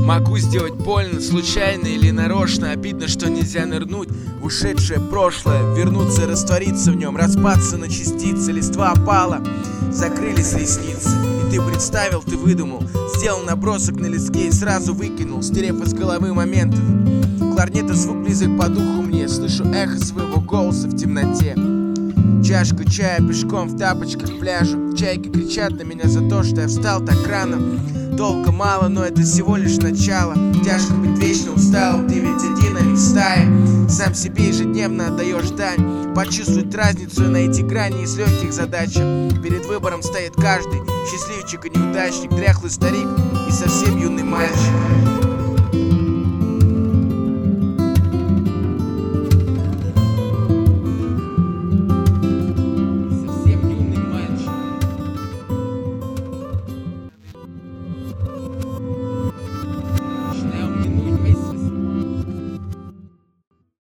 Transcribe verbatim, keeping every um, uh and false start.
Могу сделать больно, случайно или нарочно. Обидно, что нельзя нырнуть в ушедшее прошлое, вернуться, раствориться в нем, распаться на частицы. Листва опала, закрылись ресницы, и ты представил, ты выдумал, сделал набросок на листке и сразу выкинул, стерев из головы моменты. Кларнета звук близок по духу мне, слышу эхо своего голоса в темноте. Чашку чая пешком в тапочках к пляжу. Чайки кричат на меня за то, что я встал так рано. Толка мало, но это всего лишь начало. Тяжко быть вечно усталым, ты ведь один, а не в стае. Сам себе ежедневно отдаешь дань. Почувствовать разницу и найти грани из легких задача. Перед выбором стоит каждый, счастливчик и неудачник, дряхлый старик и совсем юный мальчик.